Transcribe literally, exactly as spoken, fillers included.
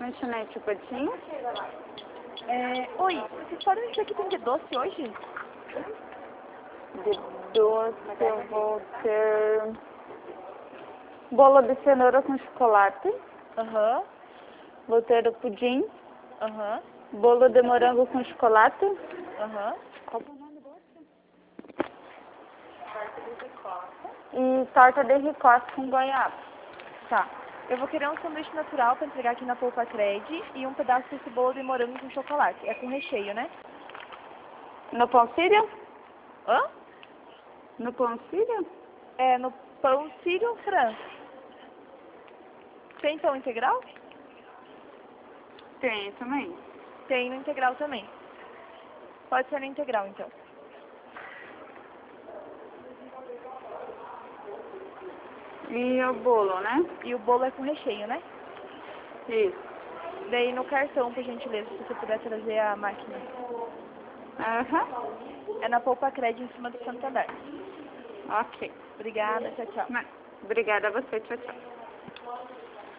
Lanchonete Patinho. É, oi, vocês podem dizer que tem de doce hoje? De doce eu vou ter bolo de cenoura com chocolate. Aham, Vou ter o pudim. aham, Bolo de morango com chocolate. aham. Qual é o nome do outro? E torta de ricota com goiaba. Tá. Eu vou querer um sanduíche natural pra entregar aqui na Polpa Cred e um pedaço desse bolo de morango com chocolate. É com recheio, né? No pão sírio? Hã? No pão sírio? É, no pão sírio Fran. Tem pão integral? Tem também. Tem no integral também. Pode ser no integral, então. E o bolo, né? E o bolo é com recheio, né? Isso. Daí no cartão, por gentileza, se você puder trazer a máquina. Aham. É na Polpa Cred, em cima do Santander. Ok. Obrigada, tchau, tchau. Mas, obrigada a você. Tchau, tchau.